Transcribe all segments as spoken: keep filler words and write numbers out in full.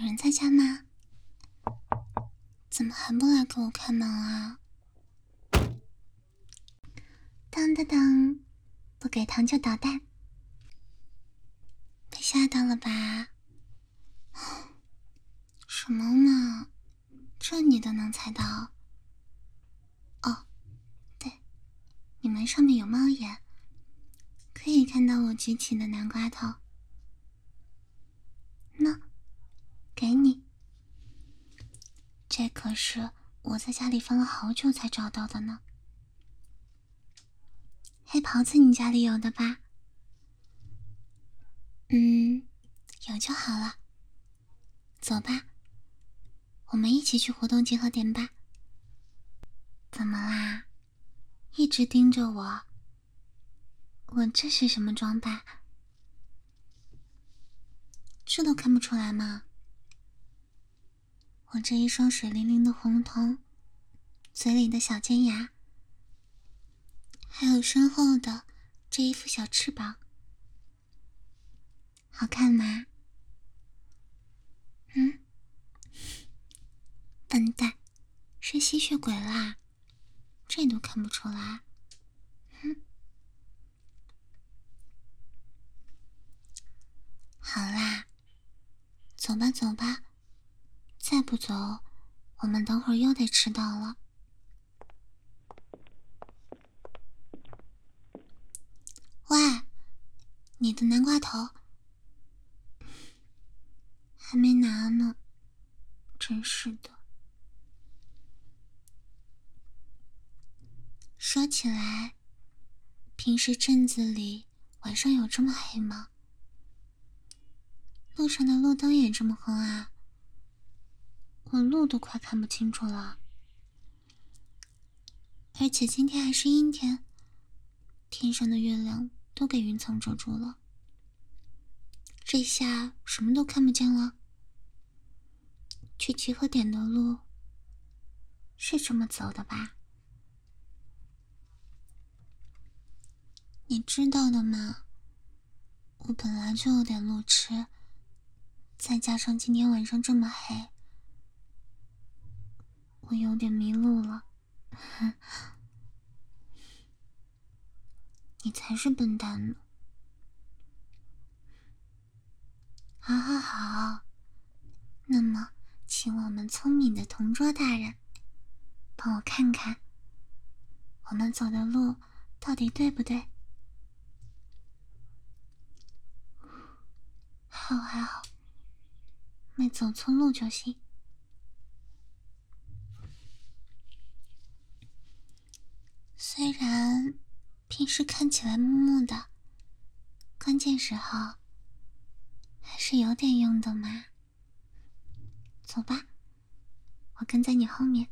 有人在家吗？怎么还不来给我开门啊？当当当，不给糖就捣蛋。被吓到了吧？什么嘛，这你都能猜到？哦，对，你们上面有猫眼，可以看到我举起的南瓜头。那，给你。这可是我在家里翻了好久才找到的呢。黑袍子你家里有的吧？嗯，有就好了。走吧，我们一起去活动集合点吧。怎么啦？一直盯着我，我这是什么装扮？这都看不出来吗？我这一双水灵灵的红瞳，嘴里的小尖牙，还有身后的这一副小翅膀，好看吗？嗯，笨蛋，是吸血鬼啦，这都看不出来。哼，好啦，走吧走吧，再不走，我们等会儿又得迟到了。喂，你的南瓜头还没拿呢，真是的。说起来，平时镇子里晚上有这么黑吗？路上的路灯也这么昏啊，我路都快看不清楚了。而且今天还是阴天，天上的月亮都给云层遮住了，这下什么都看不见了。去集合点的路是这么走的吧？你知道的嘛，我本来就有点路痴，再加上今天晚上这么黑，我有点迷路了。你才是笨蛋呢。好好好，那么请我们聪明的同桌大人帮我看看我们走的路到底对不对。还好还好，没走错路就行。虽然平时看起来木木的，关键时候还是有点用的嘛。走吧，我跟在你后面。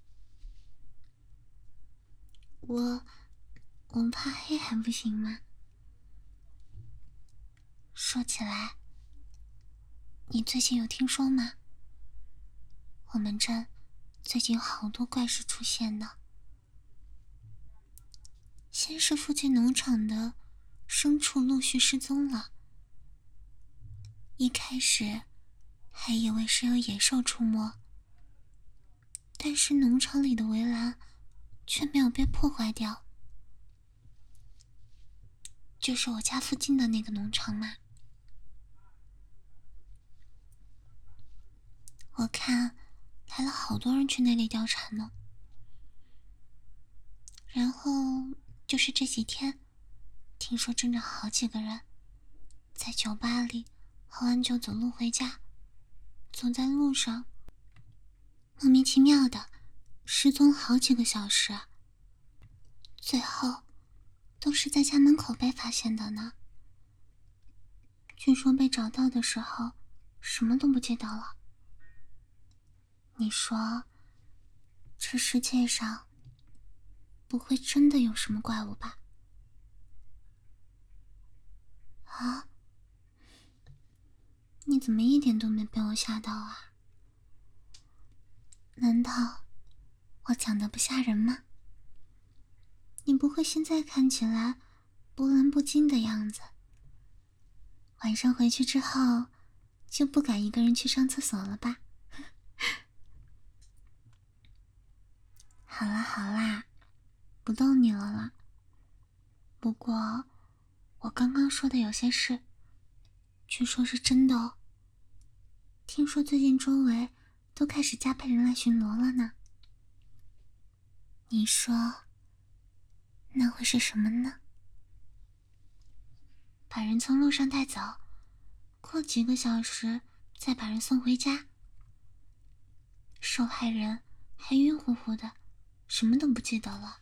我我怕黑还不行吗？说起来，你最近有听说吗？我们镇最近有好多怪事出现呢。先是附近农场的牲畜陆续失踪了，一开始还以为是有野兽出没，但是农场里的围栏却没有被破坏掉。就是我家附近的那个农场嘛。我看来了好多人去那里调查呢。然后就是这几天，听说真的好几个人在酒吧里喝完酒走路回家，走在路上莫名其妙的失踪好几个小时，最后都是在家门口被发现的呢。据说被找到的时候什么都不记得了。你说这世界上不会真的有什么怪物吧？啊？你怎么一点都没被我吓到啊？难道我讲的不吓人吗？你不会现在看起来波澜不惊的样子，晚上回去之后就不敢一个人去上厕所了吧？好啦好啦，不逗你了啦。不过，我刚刚说的有些事，据说是真的哦。听说最近周围都开始加派人来巡逻了呢。你说，那会是什么呢？把人从路上带走，过几个小时再把人送回家，受害人还晕乎乎的，什么都不记得了。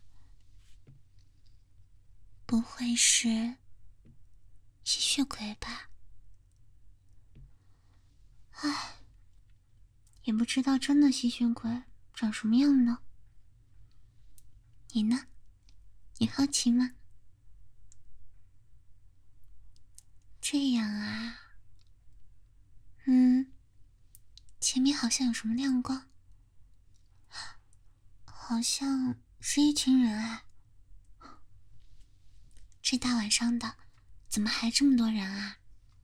不会是吸血鬼吧？唉，也不知道真的吸血鬼长什么样呢。你呢？你好奇吗？这样啊，嗯，前面好像有什么亮光，好像是一群人啊。这大晚上的，怎么还这么多人啊？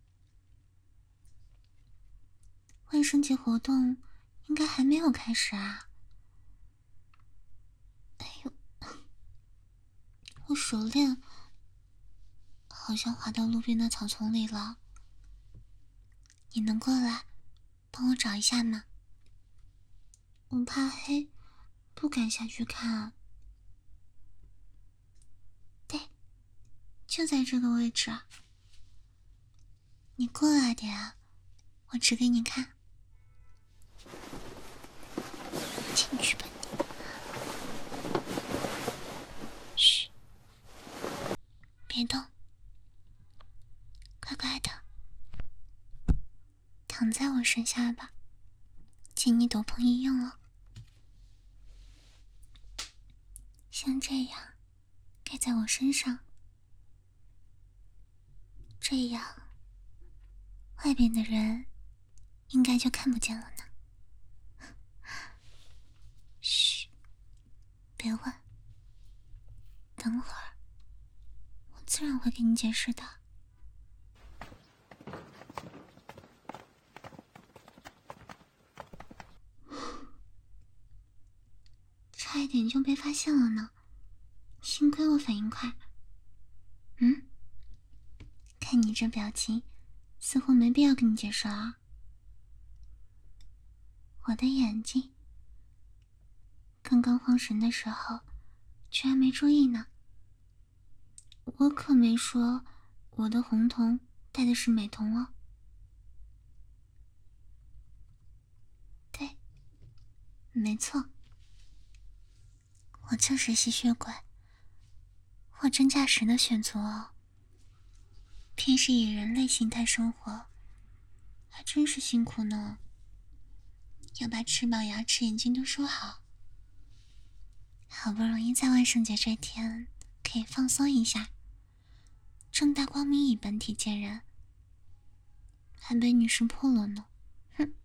万圣节活动应该还没有开始啊。哎呦，我手链好像滑到路边的草丛里了。你能过来帮我找一下吗？我怕黑，不敢下去看。对，就在这个位置啊。你过来点啊，我指给你看。进去吧你。嘘，别动，乖乖的，躺在我身下吧，借你斗篷一用了。像这样，盖在我身上，这样，外边的人应该就看不见了呢。嘘，别问，等会儿我自然会给你解释的。差一点就被发现了呢，幸亏我反应快。嗯，看你这表情，似乎没必要跟你解释啊。我的眼睛，刚刚慌神的时候，居然没注意呢。我可没说我的红瞳戴的是美瞳哦。对，没错，我就是吸血鬼，货真价实的血族哦。平时以人类形态生活，还真是辛苦呢。要把翅膀、牙齿、眼睛都收好。好不容易在万圣节这天可以放松一下，正大光明以本体见人，还被你识破了呢。哼！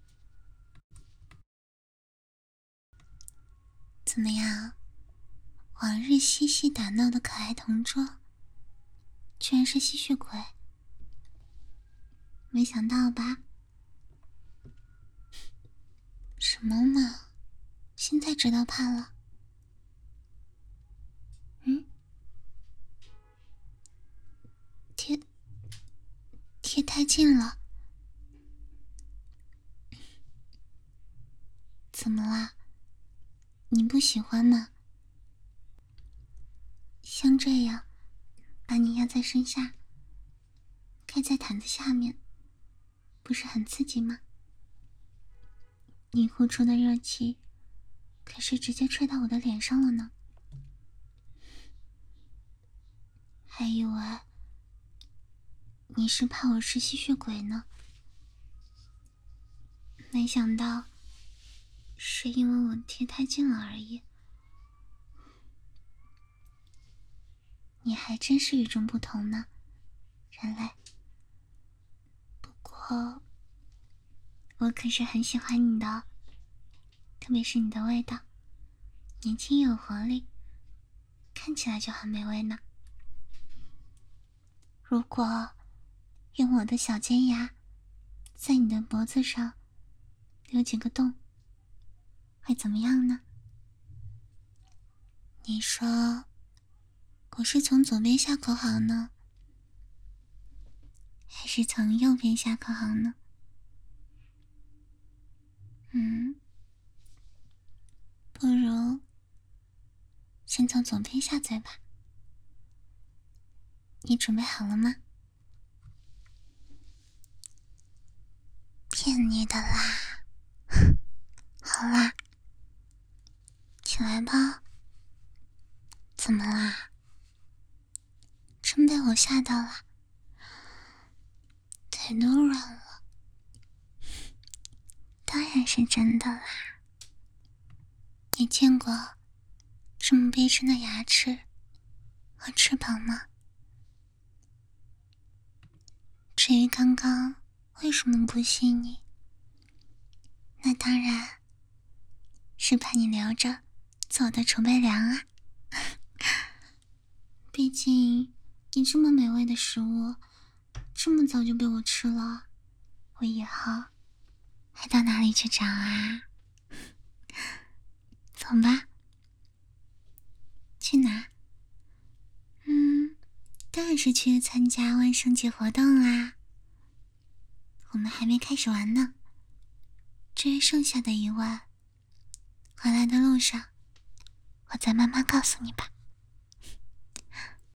怎么样？往日嬉戏打闹的可爱同桌，居然是吸血鬼，没想到吧？什么嘛，现在知道怕了？嗯？贴贴太近了，怎么啦？你不喜欢吗？像这样，把你压在身下，盖在毯子下面，不是很刺激吗？你呼出的热气，可是直接吹到我的脸上了呢。还以为你是怕我是吸血鬼呢，没想到是因为我贴太近了而已。你还真是与众不同呢，人类。不过，我可是很喜欢你的哦，特别是你的味道，年轻有活力，看起来就很美味呢。如果用我的小尖牙在你的脖子上留几个洞，会怎么样呢？你说我是从左边下口好呢，还是从右边下口好呢？嗯，不如先从左边下嘴吧。你准备好了吗？骗你的啦！好啦，起来吧。怎么啦？真被我吓到了，腿都软了。当然是真的啦。你见过这么逼真的牙齿和翅膀吗？至于刚刚为什么不信你，那当然是怕你留着做我的储备粮啊。毕竟你这么美味的食物这么早就被我吃了，我以后还到哪里去找啊？走吧。去哪？嗯，当然是去参加万圣节活动啦。我们还没开始玩呢。至于剩下的疑问，回来的路上我再慢慢告诉你吧。